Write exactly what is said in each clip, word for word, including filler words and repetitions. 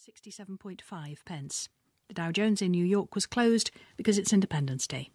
sixty-seven point five pence. The Dow Jones in New York was closed because it's Independence Day.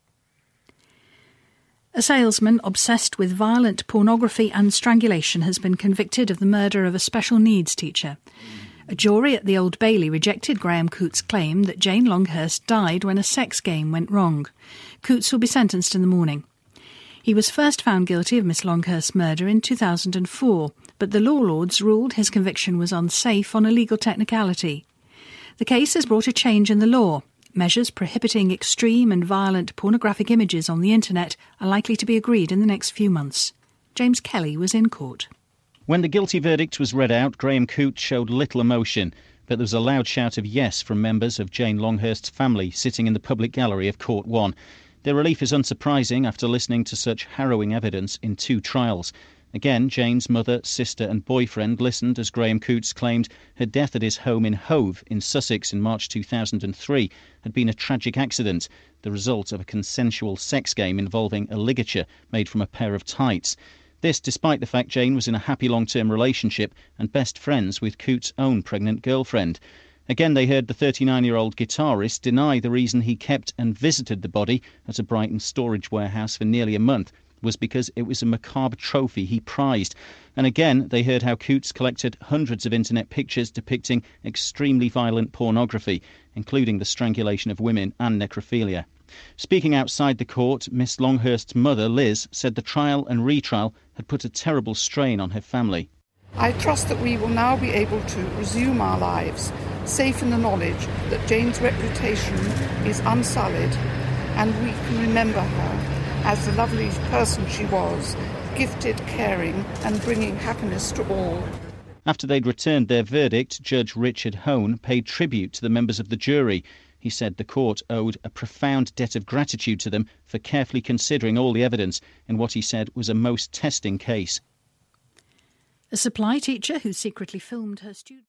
A salesman obsessed with violent pornography and strangulation has been convicted of the murder of a special needs teacher. A jury at the Old Bailey rejected Graham Coote's claim that Jane Longhurst died when a sex game went wrong. Cootes will be sentenced in the morning. He was first found guilty of Miss Longhurst's murder in two thousand four, but the law lords ruled his conviction was unsafe on a legal technicality. The case has brought a change in the law. Measures prohibiting extreme and violent pornographic images on the internet are likely to be agreed in the next few months. James Kelly was in court. When the guilty verdict was read out, Graham Coote showed little emotion, but there was a loud shout of yes from members of Jane Longhurst's family sitting in the public gallery of Court One. Their relief is unsurprising after listening to such harrowing evidence in two trials. Again, Jane's mother, sister and boyfriend listened as Graham Coote claimed her death at his home in Hove in Sussex in March two thousand three had been a tragic accident, the result of a consensual sex game involving a ligature made from a pair of tights. This despite the fact Jane was in a happy long-term relationship and best friends with Coote's own pregnant girlfriend. Again, they heard the thirty-nine-year-old guitarist deny the reason he kept and visited the body at a Brighton storage warehouse for nearly a month was because it was a macabre trophy he prized. And again, they heard how Coote collected hundreds of internet pictures depicting extremely violent pornography, including the strangulation of women and necrophilia. Speaking outside the court, Miss Longhurst's mother, Liz, said the trial and retrial had put a terrible strain on her family. I trust that we will now be able to resume our lives, safe in the knowledge that Jane's reputation is unsullied, and we can remember her as the lovely person she was, gifted, caring, and bringing happiness to all. After they'd returned their verdict, Judge Richard Hone paid tribute to the members of the jury. He said the court owed a profound debt of gratitude to them for carefully considering all the evidence in what he said was a most testing case. A supply teacher who secretly filmed her students